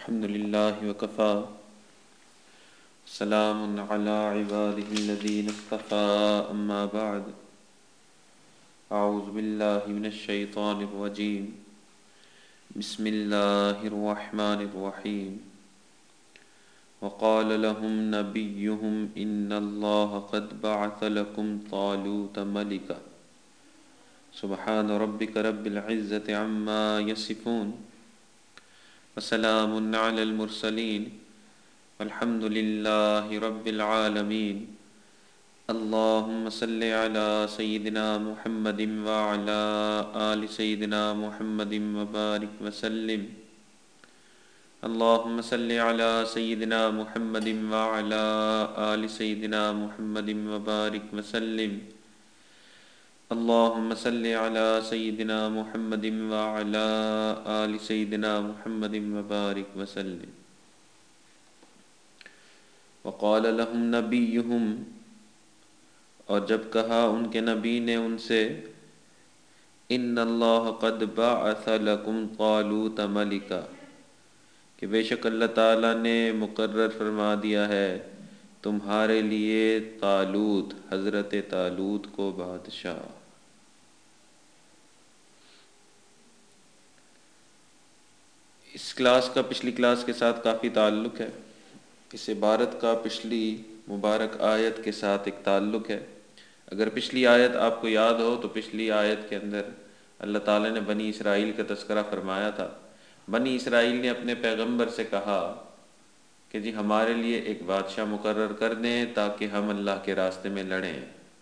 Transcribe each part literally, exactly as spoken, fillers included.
الحمد لله وكفى سلام على عباده الذين اصطفى أما بعد أعوذ بالله من الشيطان الرجيم بسم الله الرحمن الرحيم وقال لهم نبيهم إن الله قد بعث لكم طالوت ملكا سبحان ربك رب العزة عما يصفون وسلام على المرسلين والحمد لله رب العالمين اللهم صل على سيدنا محمد وعلى آل سيدنا محمد وبارك وسلم اللهم صل على سيدنا محمد وعلى آل سيدنا محمد وبارك وسلم اللهم صل على سيدنا محمد وعلى آل سيدنا محمد وبارك وسلم وقال لهم نبيهم اور جب کہا ان کے نبی نے ان سے ان اللہ قد بعث لکم طالوت ملکا کہ بے شک اللہ تعالیٰ نے مقرر فرما دیا ہے تمہارے لیے طالوت حضرت طالوت کو بادشاہ۔ اس کلاس کا پچھلی کلاس کے ساتھ کافی تعلق ہے، اس عبارت کا پچھلی مبارک آیت کے ساتھ ایک تعلق ہے۔ اگر پچھلی آیت آپ کو یاد ہو تو پچھلی آیت کے اندر اللہ تعالیٰ نے بنی اسرائیل کا تذکرہ فرمایا تھا۔ بنی اسرائیل نے اپنے پیغمبر سے کہا کہ جی ہمارے لیے ایک بادشاہ مقرر کر دیں تاکہ ہم اللہ کے راستے میں لڑیں۔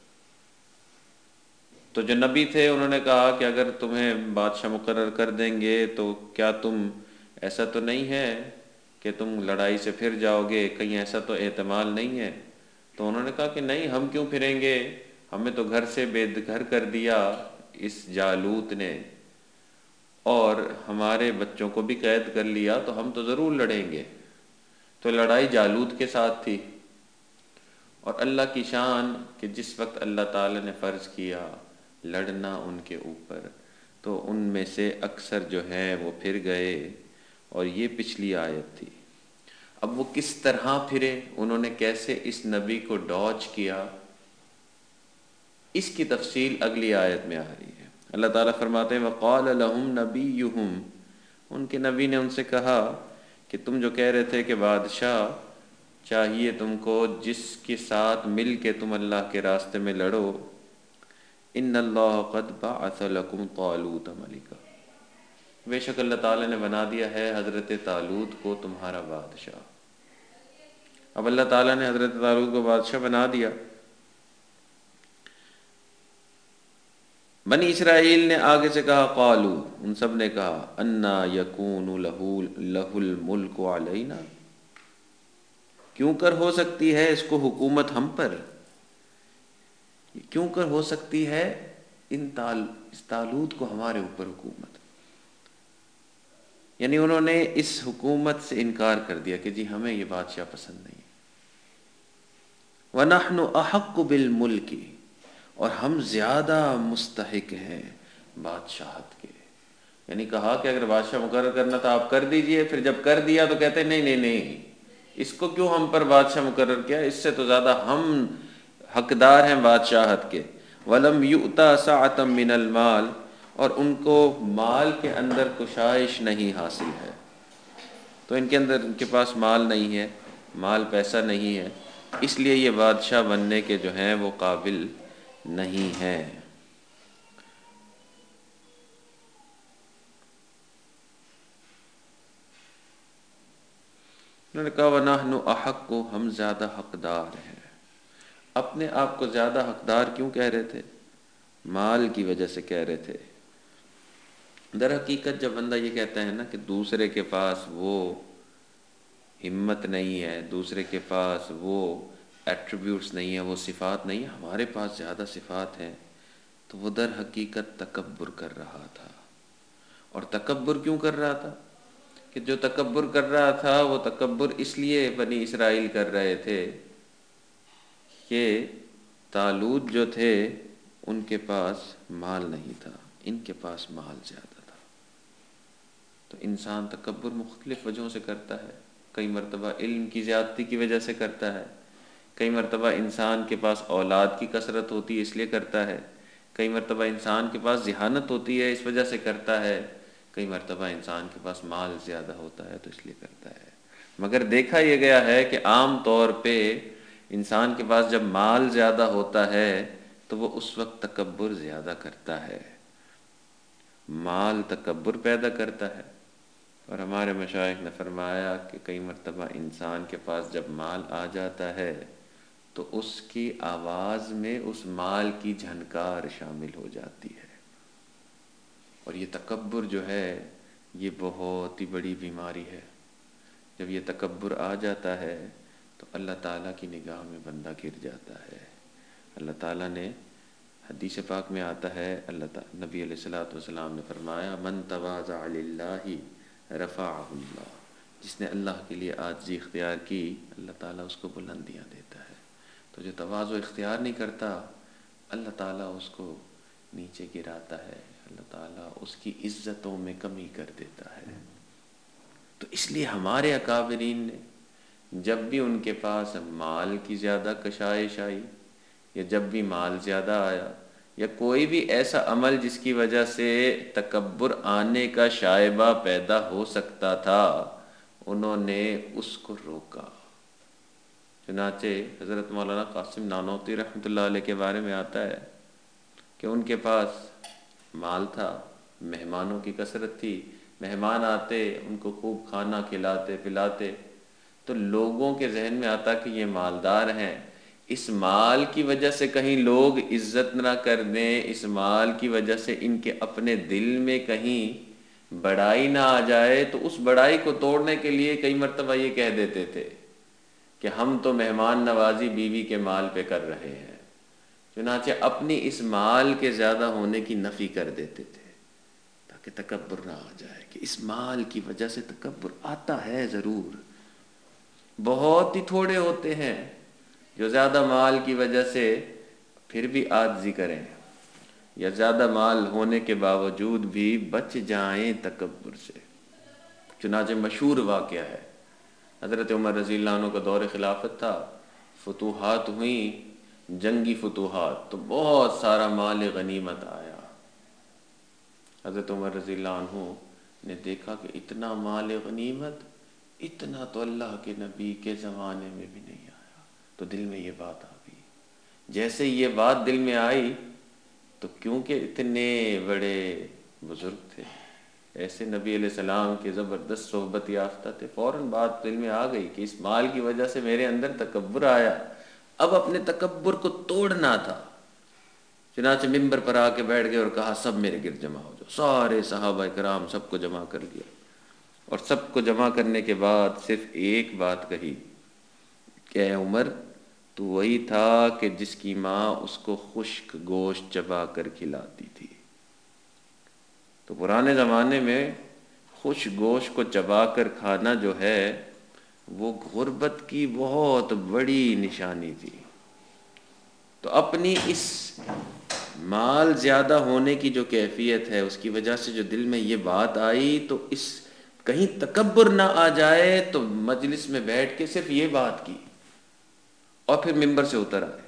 تو جو نبی تھے انہوں نے کہا کہ اگر تمہیں بادشاہ مقرر کر دیں گے تو کیا تم ایسا تو نہیں ہے کہ تم لڑائی سے پھر جاؤ گے، کہیں ایسا تو احتمال نہیں ہے؟ تو انہوں نے کہا کہ نہیں، ہم کیوں پھریں گے، ہمیں تو گھر سے بے گھر کر دیا اس جالوت نے اور ہمارے بچوں کو بھی قید کر لیا، تو ہم تو ضرور لڑیں گے۔ تو لڑائی جالوت کے ساتھ تھی، اور اللہ کی شان کہ جس وقت اللہ تعالی نے فرض کیا لڑنا ان کے اوپر تو ان میں سے اکثر جو ہیں وہ پھر گئے، اور یہ پچھلی آیت تھی۔ اب وہ کس طرح پھرے، انہوں نے کیسے اس نبی کو ڈاج کیا، اس کی تفصیل اگلی آیت میں آ رہی ہے۔ اللہ تعالیٰ فرماتے ہیں وَقَالَ لَهُمْ نَبِيُّهُمْ، ان کے نبی نے ان سے کہا کہ تم جو کہہ رہے تھے کہ بادشاہ چاہیے تم کو جس کے ساتھ مل کے تم اللہ کے راستے میں لڑو، ان اللہ قد بعث لکم طالوت ملکا، بے شک اللہ تعالیٰ نے بنا دیا ہے حضرت طالوت کو تمہارا بادشاہ۔ اب اللہ تعالیٰ نے حضرت طالوت کو بادشاہ بنا دیا۔ بنی اسرائیل نے آگے سے کہا قالو، ان سب نے کہا انا یکون لہ الملک علینا، کیوں کر ہو سکتی ہے اس کو حکومت ہم پر، کیوں کر ہو سکتی ہے ان تال اس طالوت کو ہمارے اوپر حکومت۔ یعنی انہوں نے اس حکومت سے انکار کر دیا کہ جی ہمیں یہ بادشاہ پسند نہیں۔ وَنَحْنُ أَحَقُّ بِالْمُلْكِ، اور ہم زیادہ مستحق ہیں بادشاہت کے۔ یعنی کہا کہ اگر بادشاہ مقرر کرنا تھا آپ کر دیجئے، پھر جب کر دیا تو کہتے ہیں نہیں نہیں نہیں، اس کو کیوں ہم پر بادشاہ مقرر کیا، اس سے تو زیادہ ہم حقدار ہیں بادشاہت کے۔ وَلَمْ يُؤْتَ سَعَةً مِّنَ الْمَالِ، اور ان کو مال کے اندر کشائش نہیں حاصل ہے، تو ان کے اندر ان کے پاس مال نہیں ہے، مال پیسہ نہیں ہے، اس لیے یہ بادشاہ بننے کے جو ہیں وہ قابل نہیں ہیں۔ انہوں نے کہا وَنَحْنُ أَحَقُّ، ہم زیادہ حقدار ہیں۔ اپنے آپ کو زیادہ حقدار کیوں کہہ رہے تھے؟ مال کی وجہ سے کہہ رہے تھے۔ در حقیقت جب بندہ یہ کہتا ہے نا کہ دوسرے کے پاس وہ ہمت نہیں ہے، دوسرے کے پاس وہ ایٹریبیوٹس نہیں ہیں، وہ صفات نہیں ہیں، ہمارے پاس زیادہ صفات ہیں، تو وہ در حقیقت تکبر کر رہا تھا۔ اور تکبر کیوں کر رہا تھا؟ کہ جو تکبر کر رہا تھا وہ تکبر اس لیے بنی اسرائیل کر رہے تھے کہ طالوت جو تھے ان کے پاس مال نہیں تھا، ان کے پاس مال زیادہ تھا۔ تو انسان تکبر مختلف وجہوں سے کرتا ہے. کئی مرتبہ علم کی زیادتی کی وجہ سے کرتا ہے، کئی مرتبہ انسان کے پاس اولاد کی کثرت ہوتی ہے اس لیے کرتا ہے، کئی مرتبہ انسان کے پاس ذہانت ہوتی ہے اس وجہ سے کرتا ہے، کئی مرتبہ انسان کے پاس مال زیادہ ہوتا ہے تو اس لیے کرتا ہے. مگر دیکھا یہ گیا ہے کہ عام طور پہ انسان کے پاس جب مال زیادہ ہوتا ہے تو وہ اس وقت تکبر زیادہ کرتا ہے. مال تکبر پیدا کرتا ہے. اور ہمارے مشائخ نے فرمایا کہ کئی مرتبہ انسان کے پاس جب مال آ جاتا ہے تو اس کی آواز میں اس مال کی جھنکار شامل ہو جاتی ہے. اور یہ تکبر جو ہے یہ بہت ہی بڑی بیماری ہے. جب یہ تکبر آ جاتا ہے تو اللہ تعالیٰ کی نگاہ میں بندہ گر جاتا ہے. اللہ تعالیٰ نے حدیث پاک میں آتا ہے، اللہ تعالیٰ نبی علیہ الصلوۃ والسلام نے فرمایا من تواضع للہ رفعہ اللہ، جس نے اللہ کے لیے عاجزی اختیار کی اللہ تعالیٰ اس کو بلندیاں دیتا ہے. تو جو تواضع اختیار نہیں کرتا اللہ تعالیٰ اس کو نیچے گراتا ہے، اللہ تعالیٰ اس کی عزتوں میں کمی کر دیتا ہے. تو اس لیے ہمارے اکابرین نے جب بھی ان کے پاس مال کی زیادہ کشائش آئی یا جب بھی مال زیادہ آیا یا کوئی بھی ایسا عمل جس کی وجہ سے تکبر آنے کا شائبہ پیدا ہو سکتا تھا، انہوں نے اس کو روکا. چنانچہ حضرت مولانا قاسم نانوتوی رحمۃ اللہ علیہ کے بارے میں آتا ہے کہ ان کے پاس مال تھا، مہمانوں کی کثرت تھی، مہمان آتے ان کو خوب کھانا کھلاتے پلاتے، تو لوگوں کے ذہن میں آتا کہ یہ مالدار ہیں، اس مال کی وجہ سے کہیں لوگ عزت نہ کر دیں، اس مال کی وجہ سے ان کے اپنے دل میں کہیں بڑائی نہ آ جائے. تو اس بڑائی کو توڑنے کے لیے کئی مرتبہ یہ کہہ دیتے تھے کہ ہم تو مہمان نوازی بیوی کے مال پہ کر رہے ہیں. چنانچہ اپنی اس مال کے زیادہ ہونے کی نفی کر دیتے تھے تاکہ تکبر نہ آ جائے کہ اس مال کی وجہ سے تکبر آتا ہے. ضرور بہت ہی تھوڑے ہوتے ہیں جو زیادہ مال کی وجہ سے پھر بھی عاجزی کریں یا زیادہ مال ہونے کے باوجود بھی بچ جائیں تکبر سے. چنانچہ مشہور واقعہ ہے، حضرت عمر رضی اللہ عنہ کا دور خلافت تھا، فتوحات ہوئیں، جنگی فتوحات، تو بہت سارا مال غنیمت آیا. حضرت عمر رضی اللہ عنہ نے دیکھا کہ اتنا مال غنیمت، اتنا تو اللہ کے نبی کے زمانے میں بھی نہیں آیا. تو دل میں یہ بات آ گئی. جیسے یہ بات دل میں آئی تو کیونکہ اتنے بڑے بزرگ تھے، ایسے نبی علیہ السلام کے زبردست صحبت یافتہ تھے، فوراً بات دل میں آ گئی کہ اس مال کی وجہ سے میرے اندر تکبر آیا، اب اپنے تکبر کو توڑنا تھا. چنانچہ ممبر پر آ کے بیٹھ گئے اور کہا سب میرے گرد جمع ہو جاؤ. سارے صحابہ کرام سب کو جمع کر لیا اور سب کو جمع کرنے کے بعد صرف ایک بات کہی کہ اے عمر، تو وہی تھا کہ جس کی ماں اس کو خشک گوشت چبا کر کھلاتی تھی. تو پرانے زمانے میں خشک گوشت کو چبا کر کھانا جو ہے وہ غربت کی بہت بڑی نشانی تھی. تو اپنی اس مال زیادہ ہونے کی جو کیفیت ہے اس کی وجہ سے جو دل میں یہ بات آئی، تو اس کہیں تکبر نہ آ جائے تو مجلس میں بیٹھ کے صرف یہ بات کی اور پھر ممبر سے اتر آئے.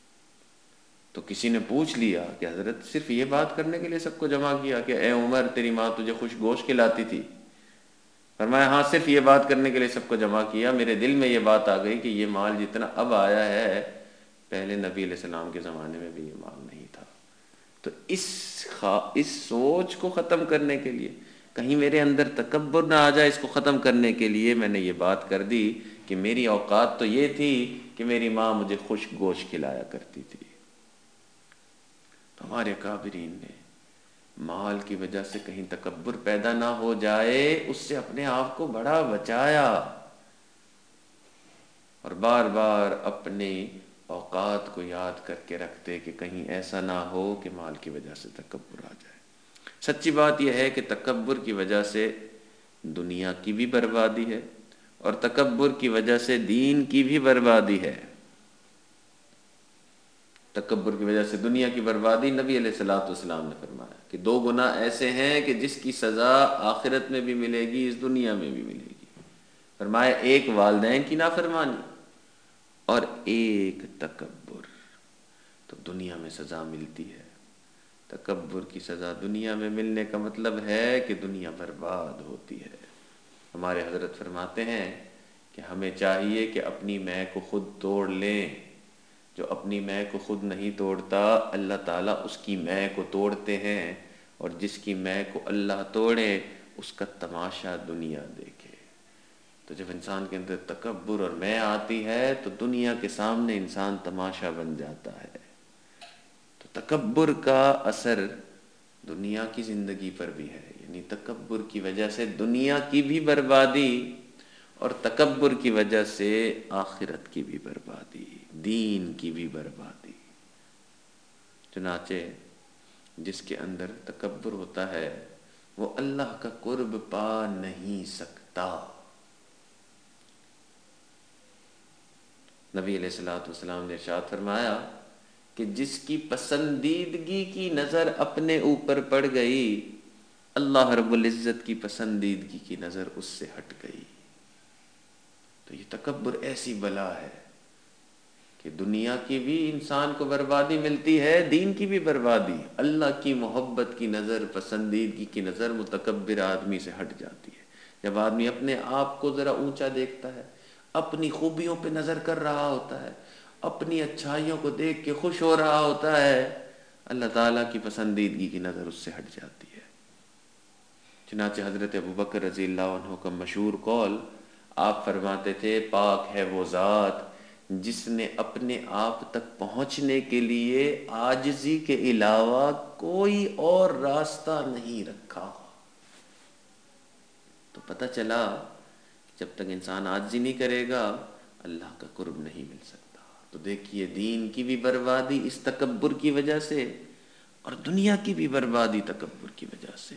تو کسی نے پوچھ لیا کہ حضرت صرف یہ بات کرنے کے لیے سب کو جمع کیا کہ اے عمر تیری ماں تجھے خوش گوشت کھلاتی تھی؟ فرمایا ہاں صرف یہ بات کرنے کے لیے سب کو جمع کیا، میرے دل میں یہ بات آ گئی کہ یہ مال جتنا اب آیا ہے پہلے نبی علیہ السلام کے زمانے میں بھی یہ مال نہیں تھا. تو اس خوا... اس سوچ کو ختم کرنے کے لیے، کہیں میرے اندر تکبر نہ آ جائے، اس کو ختم کرنے کے لیے میں نے یہ بات کر دی کہ میری اوقات تو یہ تھی کہ میری ماں مجھے خشک گوشت کھلایا کرتی تھی. ہمارے اکابرین نے مال کی وجہ سے کہیں تکبر پیدا نہ ہو جائے اس سے اپنے آپ کو بڑا بچایا اور بار بار اپنے اوقات کو یاد کر کے رکھتے کہ کہیں ایسا نہ ہو کہ مال کی وجہ سے تکبر آ جائے. سچی بات یہ ہے کہ تکبر کی وجہ سے دنیا کی بھی بربادی ہے اور تکبر کی وجہ سے دین کی بھی بربادی ہے. تکبر کی وجہ سے دنیا کی بربادی، نبی علیہ الصلوۃ والسلام نے فرمایا کہ دو گناہ ایسے ہیں کہ جس کی سزا آخرت میں بھی ملے گی، اس دنیا میں بھی ملے گی۔ فرمایا ایک والدین کی نافرمانی اور ایک تکبر، تو دنیا میں سزا ملتی ہے۔ تکبر کی سزا دنیا میں ملنے کا مطلب ہے کہ دنیا برباد ہوتی ہے۔ ہمارے حضرت فرماتے ہیں کہ ہمیں چاہیے کہ اپنی میں کو خود توڑ لیں۔ جو اپنی میں کو خود نہیں توڑتا، اللہ تعالیٰ اس کی میں کو توڑتے ہیں، اور جس کی میں کو اللہ توڑے اس کا تماشا دنیا دیکھے۔ تو جب انسان کے اندر تکبر اور میں آتی ہے تو دنیا کے سامنے انسان تماشا بن جاتا ہے۔ تو تکبر کا اثر دنیا کی زندگی پر بھی ہے، یعنی تکبر کی وجہ سے دنیا کی بھی بربادی اور تکبر کی وجہ سے آخرت کی بھی بربادی، دین کی بھی بربادی۔ چنانچہ جس کے اندر تکبر ہوتا ہے وہ اللہ کا قرب پا نہیں سکتا۔ نبی علیہ الصلوۃ والسلام نے ارشاد فرمایا کہ جس کی پسندیدگی کی نظر اپنے اوپر پڑ گئی، اللہ رب العزت کی پسندیدگی کی نظر اس سے ہٹ گئی۔ تو یہ تکبر ایسی بلا ہے کہ دنیا کی بھی انسان کو بربادی ملتی ہے، دین کی بھی بربادی۔ اللہ کی محبت کی نظر، پسندیدگی کی نظر متکبر آدمی سے ہٹ جاتی ہے۔ جب آدمی اپنے آپ کو ذرا اونچا دیکھتا ہے، اپنی خوبیوں پہ نظر کر رہا ہوتا ہے، اپنی اچھائیوں کو دیکھ کے خوش ہو رہا ہوتا ہے، اللہ تعالیٰ کی پسندیدگی کی نظر اس سے ہٹ جاتی ہے۔ چنانچہ حضرت ابوبکر رضی اللہ عنہ کا مشہور قول، آپ فرماتے تھے پاک ہے وہ ذات جس نے اپنے آپ تک پہنچنے کے لیے عاجزی کے علاوہ کوئی اور راستہ نہیں رکھا۔ تو پتہ چلا جب تک انسان عاجزی نہیں کرے گا اللہ کا قرب نہیں مل سکتا۔ تو دیکھیے دین کی بھی بربادی اس تکبر کی وجہ سے اور دنیا کی بھی بربادی تکبر کی وجہ سے۔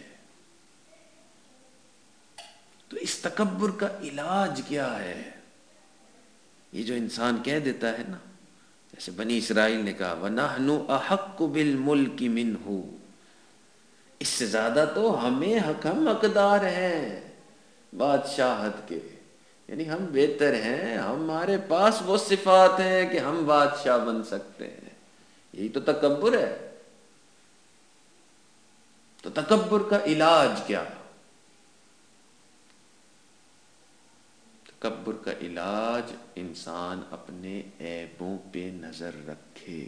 تو اس تکبر کا علاج کیا ہے؟ یہ جو انسان کہہ دیتا ہے نا، جیسے بنی اسرائیل نے کہا وَنَحْنُ أَحَقُّ بِالْمُلْكِ مِنْهُ، اس سے زیادہ تو ہمیں حق، ہم حقدار ہیں بادشاہت کے، یعنی ہم بہتر ہیں، ہمارے پاس وہ صفات ہیں کہ ہم بادشاہ بن سکتے ہیں۔ یہی تو تکبر ہے۔ تو تکبر کا علاج کیا؟ تکبر کا علاج انسان اپنے عیبوں پہ نظر رکھے۔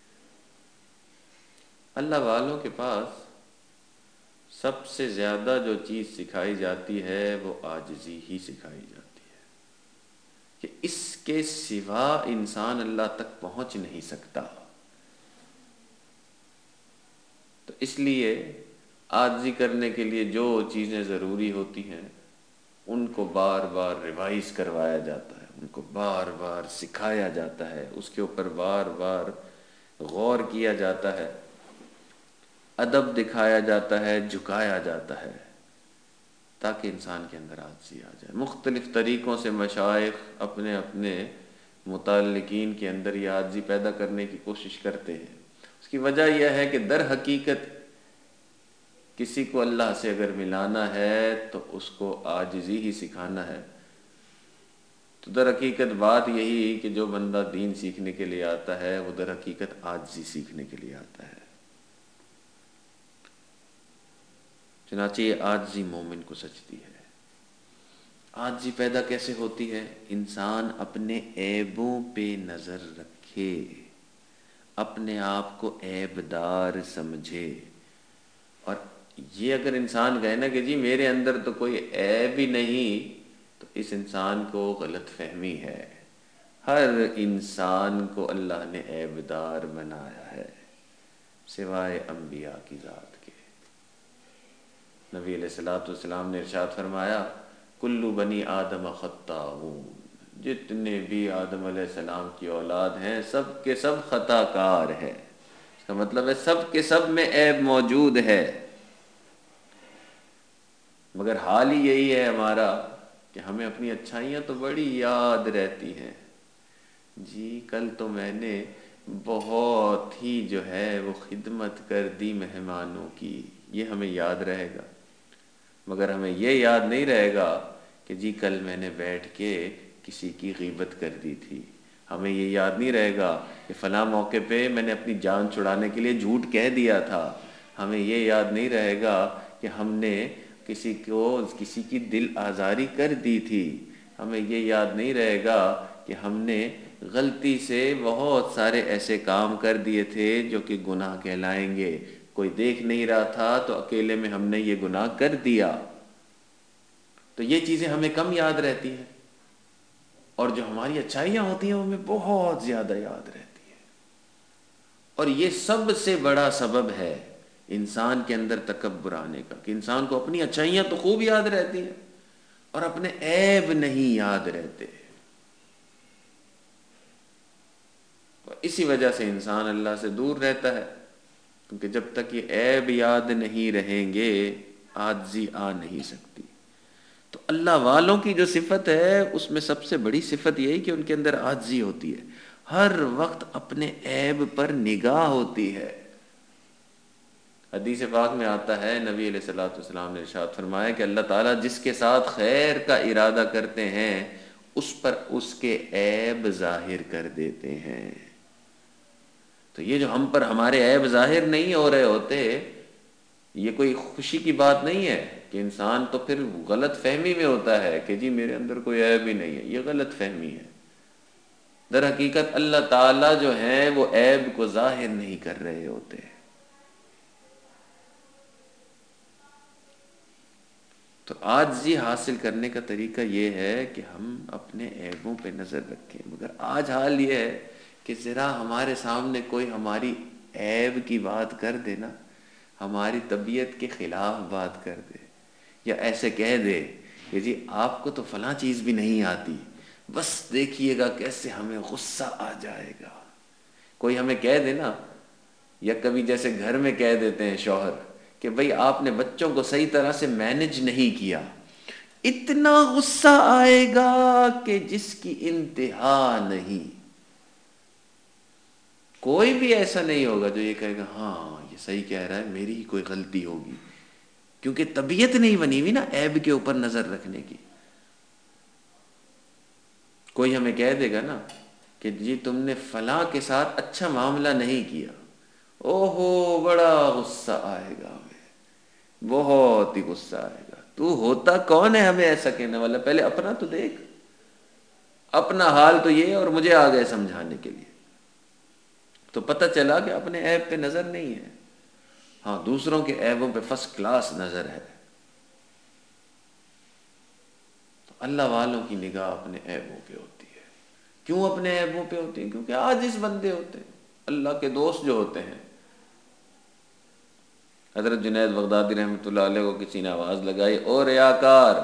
اللہ والوں کے پاس سب سے زیادہ جو چیز سکھائی جاتی ہے وہ عاجزی ہی سکھائی جاتی ہے، کہ اس کے سوا انسان اللہ تک پہنچ نہیں سکتا۔ تو اس لیے عاجزی کرنے کے لیے جو چیزیں ضروری ہوتی ہیں ان کو بار بار ریوائز کروایا جاتا ہے، ان کو بار بار سکھایا جاتا ہے، اس کے اوپر بار بار غور کیا جاتا ہے، ادب دکھایا جاتا ہے، جھکایا جاتا ہے، تاکہ انسان کے اندر عاجزی آ جائے۔ مختلف طریقوں سے مشائخ اپنے اپنے متعلقین کے اندر یہ عاجزی پیدا کرنے کی کوشش کرتے ہیں۔ اس کی وجہ یہ ہے کہ در حقیقت کسی کو اللہ سے اگر ملانا ہے تو اس کو عاجزی ہی سکھانا ہے۔ تو در حقیقت بات یہی کہ جو بندہ دین سیکھنے کے لیے آتا ہے وہ در حقیقت عاجزی سیکھنے کے لیے آتا ہے۔ چنانچہ یہ عاجزی مومن کو سچتی ہے۔ عاجزی پیدا کیسے ہوتی ہے؟ انسان اپنے عیبوں پہ نظر رکھے، اپنے آپ کو عیب دار سمجھے۔ اور یہ اگر انسان کہے نا کہ جی میرے اندر تو کوئی عیب ہی نہیں، تو اس انسان کو غلط فہمی ہے۔ ہر انسان کو اللہ نے عیب دار بنایا ہے سوائے انبیاء کی ذات کے۔ نبی علیہ الصلوۃ والسلام نے ارشاد فرمایا کل بنی آدم خطاؤون، جتنے بھی آدم علیہ السلام کی اولاد ہیں سب کے سب خطا کار ہیں۔ اس کا مطلب ہے سب کے سب میں عیب موجود ہے، مگر حال ہی یہی ہے ہمارا کہ ہمیں اپنی اچھائیاں تو بڑی یاد رہتی ہیں۔ جی کل تو میں نے بہت ہی جو ہے وہ خدمت کر دی مہمانوں کی، یہ ہمیں یاد رہے گا، مگر ہمیں یہ یاد نہیں رہے گا کہ جی کل میں نے بیٹھ کے کسی کی غیبت کر دی تھی، ہمیں یہ یاد نہیں رہے گا کہ فلاں موقع پہ میں نے اپنی جان چھڑانے کے لیے جھوٹ کہہ دیا تھا، ہمیں یہ یاد نہیں رہے گا کہ ہم نے کسی کو کسی کی دل آزاری کر دی تھی، ہمیں یہ یاد نہیں رہے گا کہ ہم نے غلطی سے بہت سارے ایسے کام کر دیے تھے جو کہ گناہ کہلائیں گے، کوئی دیکھ نہیں رہا تھا تو اکیلے میں ہم نے یہ گناہ کر دیا۔ تو یہ چیزیں ہمیں کم یاد رہتی ہیں، اور جو ہماری اچھائیاں ہوتی ہیں وہ ہمیں بہت زیادہ یاد رہتی ہیں، اور یہ سب سے بڑا سبب ہے انسان کے اندر تکبر آنے کا، کہ انسان کو اپنی اچھائیاں تو خوب یاد رہتی ہیں اور اپنے عیب نہیں یاد رہتے، اور اسی وجہ سے انسان اللہ سے دور رہتا ہے، کیونکہ جب تک یہ عیب یاد نہیں رہیں گے عاجزی آ نہیں سکتی۔ تو اللہ والوں کی جو صفت ہے اس میں سب سے بڑی صفت یہی کہ ان کے اندر عاجزی ہوتی ہے، ہر وقت اپنے عیب پر نگاہ ہوتی ہے۔ حدیث پاک میں آتا ہے، نبی علیہ الصلوۃ والسلام نے ارشاد فرمایا کہ اللہ تعالیٰ جس کے ساتھ خیر کا ارادہ کرتے ہیں اس پر اس کے عیب ظاہر کر دیتے ہیں۔ تو یہ جو ہم پر ہمارے عیب ظاہر نہیں ہو رہے ہوتے، یہ کوئی خوشی کی بات نہیں ہے، کہ انسان تو پھر غلط فہمی میں ہوتا ہے کہ جی میرے اندر کوئی عیب ہی نہیں ہے، یہ غلط فہمی ہے۔ در حقیقت اللہ تعالیٰ جو ہیں وہ عیب کو ظاہر نہیں کر رہے ہوتے۔ تو عاجزی حاصل کرنے کا طریقہ یہ ہے کہ ہم اپنے عیبوں پہ نظر رکھیں، مگر آج حال یہ ہے کہ ذرا ہمارے سامنے کوئی ہماری عیب کی بات کر دے نا، ہماری طبیعت کے خلاف بات کر دے، یا ایسے کہہ دے کہ جی آپ کو تو فلاں چیز بھی نہیں آتی، بس دیکھیے گا کیسے ہمیں غصہ آ جائے گا۔ کوئی ہمیں کہہ دے نا، یا کبھی جیسے گھر میں کہہ دیتے ہیں شوہر کہ بھئی آپ نے بچوں کو صحیح طرح سے مینج نہیں کیا، اتنا غصہ آئے گا کہ جس کی انتہا نہیں۔ کوئی بھی ایسا نہیں ہوگا جو یہ کہے گا ہاں یہ صحیح کہہ رہا ہے، میری ہی کوئی غلطی ہوگی، کیونکہ طبیعت نہیں بنی ہوئی نا عیب کے اوپر نظر رکھنے کی۔ کوئی ہمیں کہہ دے گا نا کہ جی تم نے فلاں کے ساتھ اچھا معاملہ نہیں کیا، اوہو بڑا غصہ آئے گا ہمیں، بہت ہی غصہ آئے گا۔ تو ہوتا کون ہے ہمیں ایسا کہنے والا؟ پہلے اپنا تو دیکھ، اپنا حال تو یہ ہے، اور مجھے آ گئے سمجھانے کے لیے۔ تو پتہ چلا کہ اپنے عیب پہ نظر نہیں ہے، ہاں دوسروں کے عیبوں پہ فرسٹ کلاس نظر ہے۔ تو اللہ والوں کی نگاہ اپنے عیبوں پہ ہوتی ہے۔ کیوں اپنے عیبوں پہ ہوتی ہے؟ کیونکہ عاجز بندے ہوتے ہیں، اللہ کے دوست جو ہوتے ہیں۔ حضرت جنید بغدادی رحمۃ اللہ علیہ کو کسی نے آواز لگائی، او ریاکار۔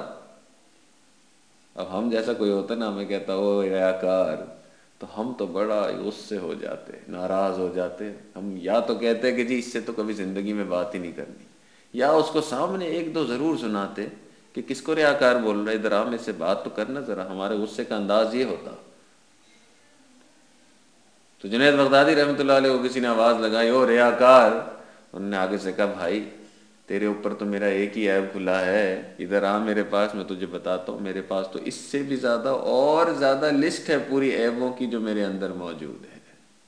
اب ہم جیسا کوئی ہوتا نا ہمیں کہتا او ریاکار، تو ہم تو بڑا غصے ہو جاتے، ناراض ہو جاتے، ہم یا تو کہتے کہ جی اس سے تو کبھی زندگی میں بات ہی نہیں کرنی، یا اس کو سامنے ایک دو ضرور سناتے کہ کس کو ریاکار بول رہا ہے، ادھر آ میں سے بات تو کرنا ذرا۔ ہمارے غصے کا انداز یہ ہوتا۔ تو جنید بغدادی رحمۃ اللہ علیہ کو کسی نے آواز لگائی، او ریاکار۔ انہوں نے آگے سے کہا بھائی تیرے اوپر تو میرا ایک ہی عیب کھلا ہے، ادھر آ میرے پاس، میں تجھے بتاتا ہوں، میرے پاس تو اس سے بھی زیادہ اور زیادہ لسٹ ہے پوری عیبوں کی جو میرے اندر موجود ہے۔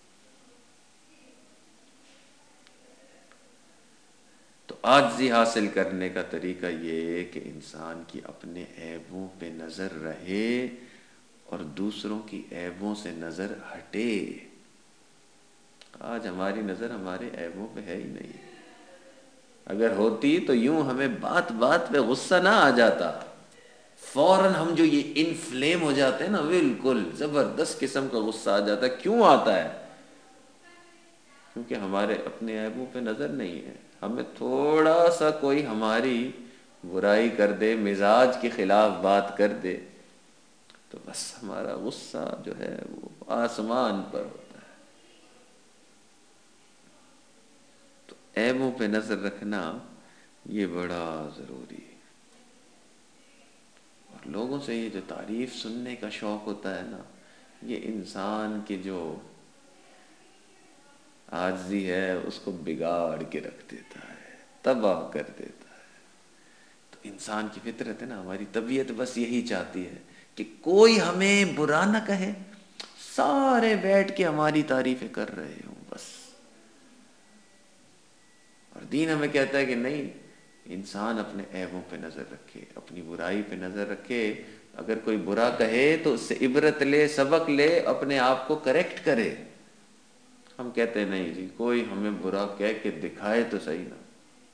تو عاجزی حاصل کرنے کا طریقہ یہ ہے کہ انسان کی اپنے عیبوں پہ نظر رہے اور دوسروں کی عیبوں سے نظر ہٹے۔ آج ہماری نظر ہمارے عیبوں پہ ہے ہی نہیں، اگر ہوتی تو یوں ہمیں بات بات پہ غصہ نہ آ جاتا، فوراً ہم جو یہ انفلیم ہو جاتے ہیں نا، بالکل زبردست قسم کا غصہ آ جاتا ہے۔ کیوں آتا ہے؟ کیونکہ ہمارے اپنے عیبوں پہ نظر نہیں ہے۔ ہمیں تھوڑا سا کوئی ہماری برائی کر دے، مزاج کے خلاف بات کر دے، تو بس ہمارا غصہ جو ہے وہ آسمان پر ہوتا ہے۔ تو عیبوں پہ نظر رکھنا یہ بڑا ضروری ہے، اور لوگوں سے یہ جو تعریف سننے کا شوق ہوتا ہے نا، یہ انسان کی جو عاجزی ہے اس کو بگاڑ کے رکھ دیتا ہے۔ تباہ کر دیتا ہے۔ تو انسان کی فطرت ہے نا، ہماری طبیعت بس یہی چاہتی ہے کہ کوئی ہمیں برا نہ کہے، سارے بیٹھ کے ہماری تعریفیں کر رہے ہوں بس۔ اور دین ہمیں کہتا ہے کہ نہیں، انسان اپنے عیبوں پہ نظر رکھے، اپنی برائی پہ نظر رکھے، اگر کوئی برا کہے تو اس سے عبرت لے، سبق لے، اپنے آپ کو کریکٹ کرے۔ ہم کہتے ہیں نہیں جی، کوئی ہمیں برا کہہ کے دکھائے تو صحیح نا۔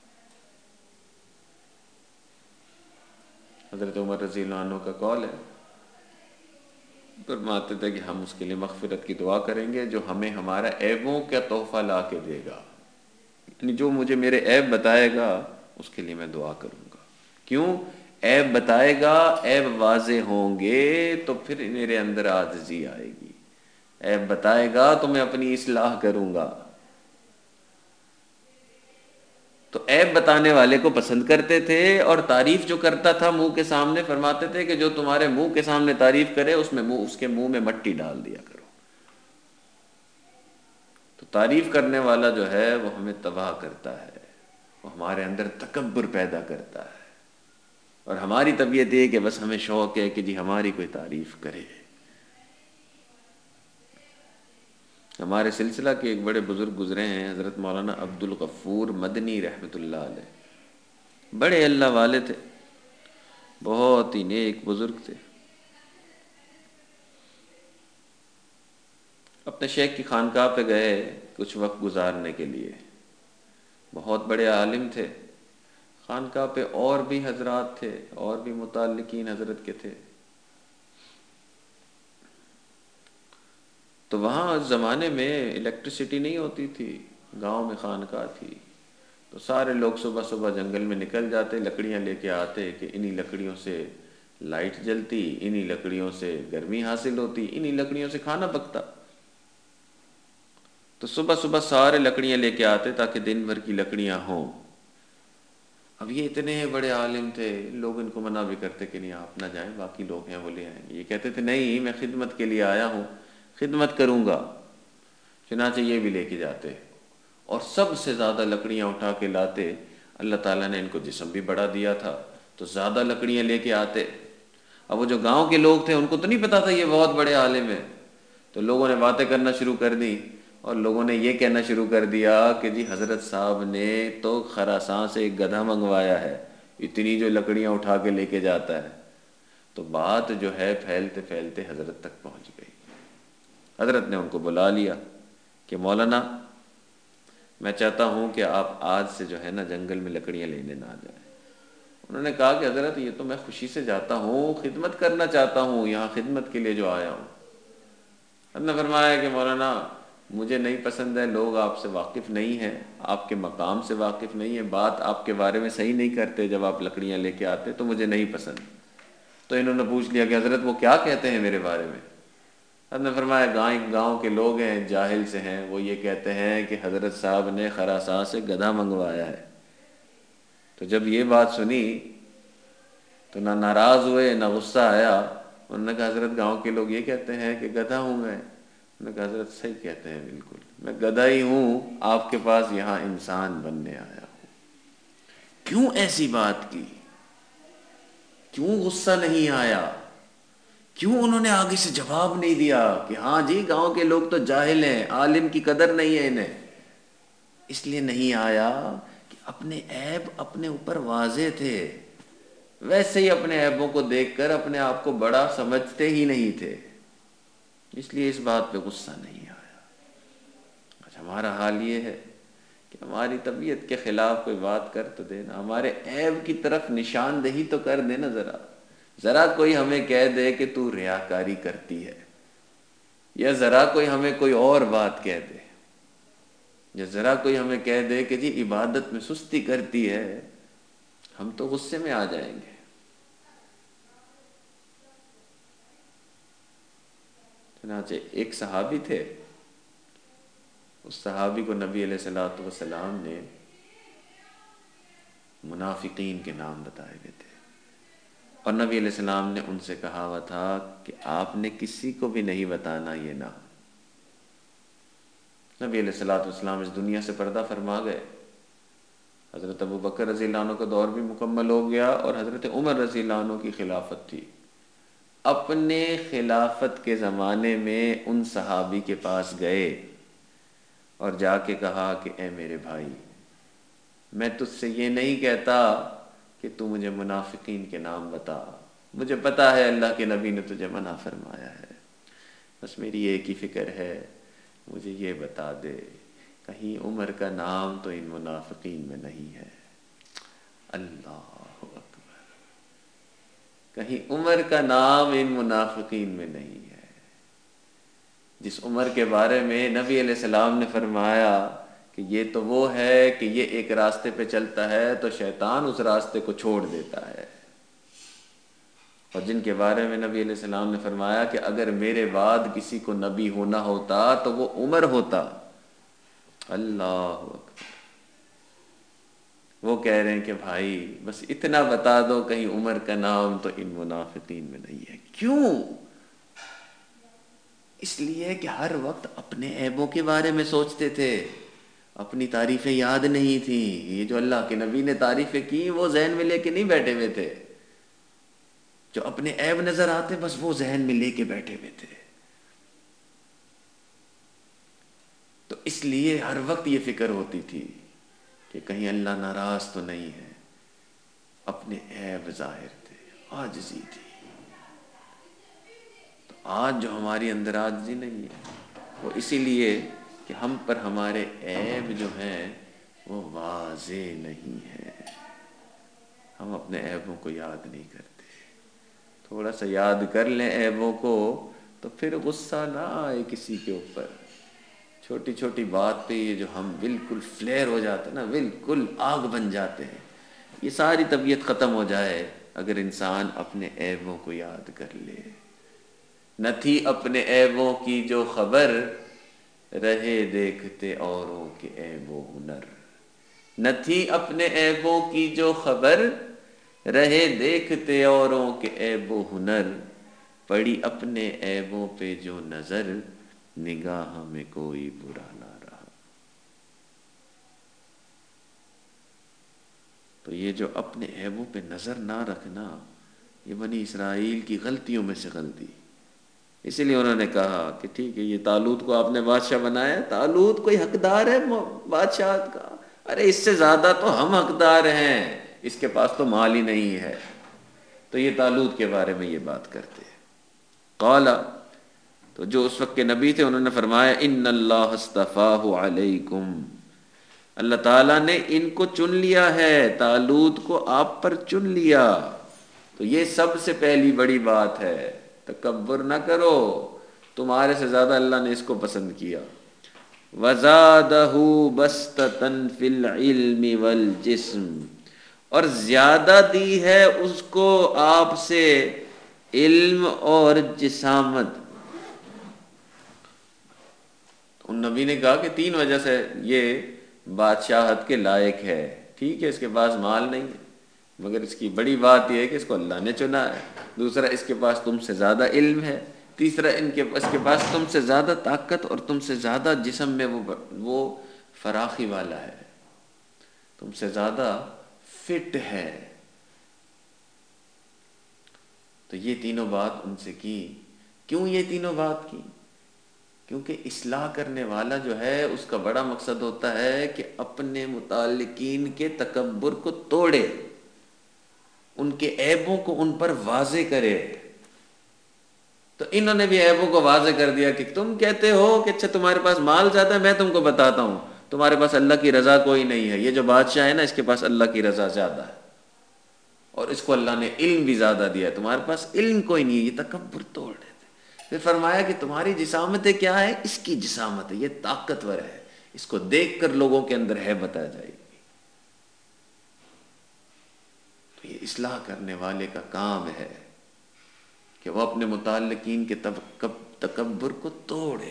حضرت عمر رضی اللہ عنہ کا قول ہے، فرماتے تھے کہ ہم اس کے لیے مغفرت کی دعا کریں گے جو ہمیں ہمارا عیبوں کا تحفہ لا کے دے گا، یعنی جو مجھے میرے عیب بتائے گا اس کے لیے میں دعا کروں گا۔ کیوں؟ عیب بتائے گا، عیب واضح ہوں گے تو پھر میرے اندر عاجزی آئے گی، عیب بتائے گا تو میں اپنی اصلاح کروں گا۔ تو عیب بتانے والے کو پسند کرتے تھے، اور تعریف جو کرتا تھا منہ کے سامنے، فرماتے تھے کہ جو تمہارے منہ کے سامنے تعریف کرے اس میں منہ اس کے منہ میں مٹی ڈال دیا کرو۔ تو تعریف کرنے والا جو ہے وہ ہمیں تباہ کرتا ہے، وہ ہمارے اندر تکبر پیدا کرتا ہے، اور ہماری طبیعت یہ کہ بس ہمیں شوق ہے کہ جی ہماری کوئی تعریف کرے۔ ہمارے سلسلہ کے ایک بڑے بزرگ گزرے ہیں، حضرت مولانا عبد الغفور مدنی رحمۃ اللہ علیہ، بڑے اللہ والے تھے، بہت ہی نیک بزرگ تھے۔ اپنے شیخ کی خانقاہ پہ گئے کچھ وقت گزارنے کے لیے، بہت بڑے عالم تھے، خانقاہ پہ اور بھی حضرات تھے، اور بھی متعلقین حضرت کے تھے۔ تو وہاں اس زمانے میں الیکٹریسٹی نہیں ہوتی تھی، گاؤں میں خانقاہ تھی، تو سارے لوگ صبح صبح جنگل میں نکل جاتے، لکڑیاں لے کے آتے کہ انہی لکڑیوں سے لائٹ جلتی، انہی لکڑیوں سے گرمی حاصل ہوتی، انہی لکڑیوں سے کھانا پکتا۔ تو صبح صبح سارے لکڑیاں لے کے آتے تاکہ دن بھر کی لکڑیاں ہوں۔ اب یہ اتنے بڑے عالم تھے، لوگ ان کو منع بھی کرتے کہ نہیں آپ نہ جائیں، باقی لوگ ہیں وہ لے آئیں گے۔ یہ کہتے تھے نہیں، میں خدمت کے لیے آیا ہوں، خدمت کروں گا۔ چنانچہ یہ بھی لے کے جاتے، اور سب سے زیادہ لکڑیاں اٹھا کے لاتے۔ اللہ تعالیٰ نے ان کو جسم بھی بڑا دیا تھا تو زیادہ لکڑیاں لے کے آتے۔ اب وہ جو گاؤں کے لوگ تھے ان کو تو نہیں پتا تھا یہ بہت بڑے عالم ہیں، تو لوگوں نے باتیں کرنا شروع کر دی، اور لوگوں نے یہ کہنا شروع کر دیا کہ جی حضرت صاحب نے تو خراساں سے ایک گدھا منگوایا ہے، اتنی جو لکڑیاں اٹھا کے لے کے جاتا ہے۔ تو بات جو ہے پھیلتے پھیلتے حضرت تک پہنچ گئی۔ حضرت نے ان کو بلا لیا کہ مولانا میں چاہتا ہوں کہ آپ آج سے جو ہے نا جنگل میں لکڑیاں لینے نہ جائیں۔ انہوں نے کہا کہ حضرت یہ تو میں خوشی سے جاتا ہوں، خدمت کرنا چاہتا ہوں، یہاں خدمت کے لیے جو آیا ہوں۔ حضرت نے فرمایا کہ مولانا مجھے نہیں پسند ہے، لوگ آپ سے واقف نہیں ہیں، آپ کے مقام سے واقف نہیں ہیں، بات آپ کے بارے میں صحیح نہیں کرتے، جب آپ لکڑیاں لے کے آتے تو مجھے نہیں پسند۔ تو انہوں نے پوچھ لیا کہ حضرت وہ کیا کہتے ہیں میرے بارے میں؟ حضرت نے فرمایا گاؤں گاؤں کے لوگ ہیں، جاہل سے ہیں، وہ یہ کہتے ہیں کہ حضرت صاحب نے خراساں سے گدھا منگوایا ہے۔ تو جب یہ بات سنی تو نہ ناراض ہوئے نہ غصہ آیا۔ انہوں نے کہا حضرت گاؤں کے لوگ یہ کہتے ہیں کہ گدھا ہوں میں۔ انہوں نے کہا حضرت صحیح کہتے ہیں، بالکل میں گدھا ہی ہوں، آپ کے پاس یہاں انسان بننے آیا ہوں۔ کیوں ایسی بات کی؟ کیوں غصہ نہیں آیا؟ کیوں انہوں نے آگے سے جواب نہیں دیا کہ ہاں جی گاؤں کے لوگ تو جاہل ہیں، عالم کی قدر نہیں ہے انہیں؟ اس لیے نہیں آیا کہ اپنے عیب اپنے اوپر واضح تھے، ویسے ہی اپنے عیبوں کو دیکھ کر اپنے آپ کو بڑا سمجھتے ہی نہیں تھے، اس لیے اس بات پہ غصہ نہیں آیا۔ آج ہمارا حال یہ ہے کہ ہماری طبیعت کے خلاف کوئی بات کر تو دینا، ہمارے عیب کی طرف نشاندہی تو کر دینا، ذرا ذرا کوئی ہمیں کہہ دے کہ تو ریاکاری کرتی ہے، یا ذرا کوئی ہمیں کوئی اور بات کہہ دے، یا ذرا کوئی ہمیں کہہ دے کہ جی عبادت میں سستی کرتی ہے، ہم تو غصے میں آ جائیں گے۔ چنانچہ ایک صحابی تھے، اس صحابی کو نبی علیہ الصلوۃ والسلام نے منافقین کے نام بتائے ہوئے تھے، اور نبی علیہ السلام نے ان سے کہا ہوا تھا کہ آپ نے کسی کو بھی نہیں بتانا یہ نام۔ نبی علیہ الصلوۃ والسلام اس دنیا سے پردہ فرما گئے، حضرت ابو بکر رضی اللہ عنہ کا دور بھی مکمل ہو گیا اور حضرت عمر رضی اللہ عنہ کی خلافت تھی۔ اپنے خلافت کے زمانے میں ان صحابی کے پاس گئے اور جا کے کہا کہ اے میرے بھائی، میں تجھ سے یہ نہیں کہتا کہ تو مجھے منافقین کے نام بتا، مجھے پتا ہے اللہ کے نبی نے تجھے منع فرمایا ہے، بس میری ایک ہی فکر ہے، مجھے یہ بتا دے کہیں عمر کا نام تو ان منافقین میں نہیں ہے۔ اللہ اکبر، کہیں عمر کا نام ان منافقین میں نہیں ہے، جس عمر کے بارے میں نبی علیہ السلام نے فرمایا کہ یہ تو وہ ہے کہ یہ ایک راستے پہ چلتا ہے تو شیطان اس راستے کو چھوڑ دیتا ہے، اور جن کے بارے میں نبی علیہ السلام نے فرمایا کہ اگر میرے بعد کسی کو نبی ہونا ہوتا تو وہ عمر ہوتا۔ اللہ اکبر، وہ کہہ رہے ہیں کہ بھائی بس اتنا بتا دو کہیں عمر کا نام تو ان منافقین میں نہیں ہے۔ کیوں؟ اس لیے کہ ہر وقت اپنے عیبوں کے بارے میں سوچتے تھے، اپنی تعریفیں یاد نہیں تھیں، یہ جو اللہ کے نبی نے تعریفیں کی وہ ذہن میں لے کے نہیں بیٹھے ہوئے تھے، جو اپنے عیب نظر آتے بس وہ ذہن میں لے کے بیٹھے ہوئے تھے۔ تو اس لیے ہر وقت یہ فکر ہوتی تھی کہ کہیں اللہ ناراض تو نہیں ہے، اپنے عیب ظاہر تھے، عاجزی تھی۔ تو آج جو ہماری اندر عاجزی نہیں ہے وہ اسی لیے کہ ہم پر ہمارے عیب جو ہیں وہ واضح نہیں ہے، ہم اپنے عیبوں کو یاد نہیں کرتے۔ تھوڑا سا یاد کر لیں عیبوں کو تو پھر غصہ نہ آئے کسی کے اوپر، چھوٹی چھوٹی بات پہ یہ جو ہم بالکل فلیئر ہو جاتے ہیں نا، بالکل آگ بن جاتے ہیں، یہ ساری طبیعت ختم ہو جائے اگر انسان اپنے عیبوں کو یاد کر لے۔ نہ تھی اپنے عیبوں کی جو خبر، رہے دیکھتے اوروں کے عیب و ہنر۔ نہ تھی اپنے عیبوں کی جو خبر، رہے دیکھتے اوروں کے عیب و ہنر۔ پڑی اپنے عیبوں پہ جو نظر، نگاہ میں کوئی برا نہ رہا۔ تو یہ جو اپنے عیبوں پہ نظر نہ رکھنا، یہ بنی اسرائیل کی غلطیوں میں سے غلطی۔ اسی لیے انہوں نے کہا کہ ٹھیک ہے یہ طالوت کو آپ نے بادشاہ بنایا، طالوت کوئی حقدار ہے بادشاہت کا؟ ارے اس سے زیادہ تو ہم حقدار ہیں، اس کے پاس تو مال ہی نہیں ہے۔ تو یہ طالوت کے بارے میں یہ بات کرتے ہیں۔ قال، تو جو اس وقت کے نبی تھے انہوں نے فرمایا ان اللہ اصطفاہ علیکم، اللہ تعالیٰ نے ان کو چن لیا ہے، طالوت کو آپ پر چن لیا۔ تو یہ سب سے پہلی بڑی بات ہے، تکبر نہ کرو، تمہارے سے زیادہ اللہ نے اس کو پسند کیا۔ وَزَادَهُ بَسْطَةً فِي الْعِلْمِ وَالْجِسْمِ، اور زیادہ دی ہے اس کو آپ سے علم اور جسامت۔ ان نبی نے کہا کہ تین وجہ سے یہ بادشاہت کے لائق ہے، ٹھیک ہے اس کے پاس مال نہیں ہے مگر اس کی بڑی بات یہ ہے کہ اس کو اللہ نے چنا ہے، دوسرا اس کے پاس تم سے زیادہ علم ہے، تیسرا ان کے اس کے پاس تم سے زیادہ طاقت اور تم سے زیادہ جسم میں وہ وہ فراخی والا ہے، تم سے زیادہ فٹ ہے۔ تو یہ تینوں بات ان سے کی۔ کیوں یہ تینوں بات کی؟ کیونکہ اصلاح کرنے والا جو ہے اس کا بڑا مقصد ہوتا ہے کہ اپنے متعلقین کے تکبر کو توڑے، ان کے عیبوں کو ان پر واضح کرے۔ تو انہوں نے بھی عیبوں کو واضح کر دیا کہ تم کہتے ہو کہ اچھا تمہارے پاس مال زیادہ ہے، میں تم کو بتاتا ہوں تمہارے پاس اللہ کی رضا کوئی نہیں ہے، یہ جو بادشاہ ہے نا اس کے پاس اللہ کی رضا زیادہ ہے اور اس کو اللہ نے علم بھی زیادہ دیا ہے، تمہارے پاس علم کوئی نہیں ہے، یہ تکبر توڑ دیتے۔ پھر فرمایا کہ تمہاری جسامتیں کیا ہے؟ اس کی جسامت ہے، یہ طاقتور ہے، اس کو دیکھ کر لوگوں کے اندر ہیبت آ جائے گی۔ تو یہ اصلاح کرنے والے کا کام ہے کہ وہ اپنے متعلقین کے تکبر کو توڑے۔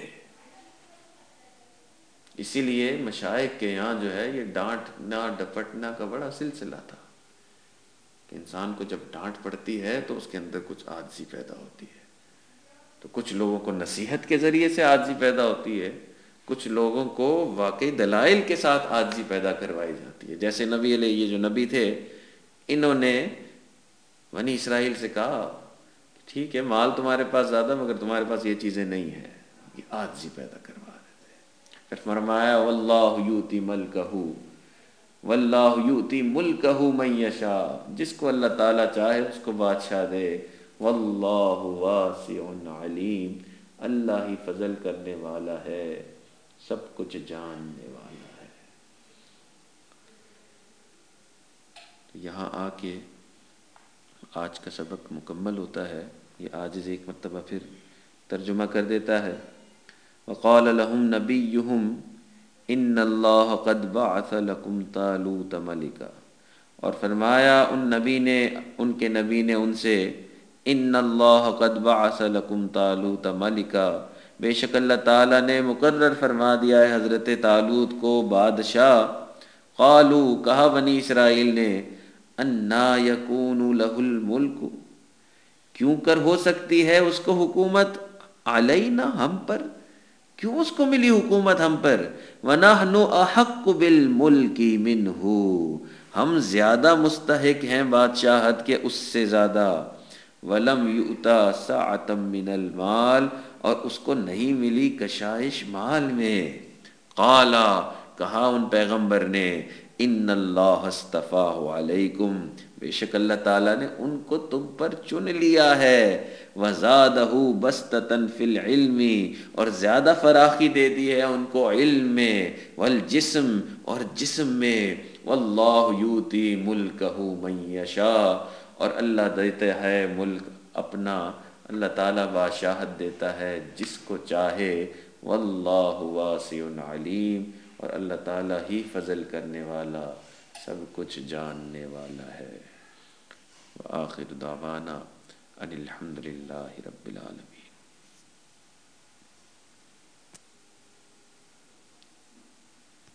اسی لیے مشائخ کے یہاں جو ہے یہ ڈانٹنا ڈپٹنا کا بڑا سلسلہ تھا کہ انسان کو جب ڈانٹ پڑتی ہے تو اس کے اندر کچھ عاجزی پیدا ہوتی ہے۔ تو کچھ لوگوں کو نصیحت کے ذریعے سے عاجزی پیدا ہوتی ہے، کچھ لوگوں کو واقعی دلائل کے ساتھ عاجزی پیدا کروائی جاتی ہے. جیسے نبی علیہ یہ جو نبی تھے، انہوں نے بنی اسرائیل سے کہا ٹھیک ہے مال تمہارے پاس زیادہ مگر تمہارے پاس یہ چیزیں نہیں ہیں، یہ عاجزی پیدا کروا رہے تھے. پھر فرمایا واللہ یؤتی ملکہ واللہ یؤتی ملکہ من یشاء، جس کو اللہ تعالیٰ چاہے اس کو بادشاہ دے. واللہ واسع علیم، اللہ ہی فضل کرنے والا ہے، سب کچھ جاننے والا ہے. تو یہاں آ کے آج کا سبق مکمل ہوتا ہے. یہ عاجز ایک مرتبہ پھر ترجمہ کر دیتا ہے. وقال لهم نبیہم ان اللہ قد بعث لکم طالوت ملکا، اور فرمایا ان نبی نے ان کے نبی نے ان سے ان اللہ قد بعث لکم طالوت ملکا، بے شک اللہ تعالیٰ نے مقرر فرما دیا ہے حضرت طالوت کو بادشاہ. قالو، کہا بنی اسرائیل نے انا یکون لہ الملک، کیوں کر ہو سکتی ہے اس کو حکومت، علینا ہم پر، کیوں اس کو ملی حکومت ہم پر. وَنَحْنُ أَحَقُّ بِالْمُلْكِ مِنْهُ، ہم زیادہ مستحق ہیں بادشاہت کے اس سے زیادہ. وَلَمْ يُؤْتَ سَعَةً مِّنَ الْمَالِ، اور اس کو نہیں ملی کشائش مال میں. قَالَ، کہا ان پیغمبر نے ان اللہ اصطفاہ علیکم، بے شک اللہ تعالیٰ نے ان کو تم پر چن لیا ہے. وَزَادَهُ بَسْطَةً فِي الْعِلْمِ، اور زیادہ فراخی دے دی ہے ان کو علم میں، والجسم، اور جسم میں. وَاللَّهُ يُؤْتِي مُلْكَهُ مَن يَشَاءُ، اور اللہ دیتا ہے ملک اپنا، اللہ تعالیٰ بادشاہت دیتا ہے جس کو چاہے. واللہ واسع علیم، اور اللہ تعالیٰ ہی فضل کرنے والا، سب کچھ جاننے والا ہے. وآخر دعوانا ان الحمد للہ رب العالمین.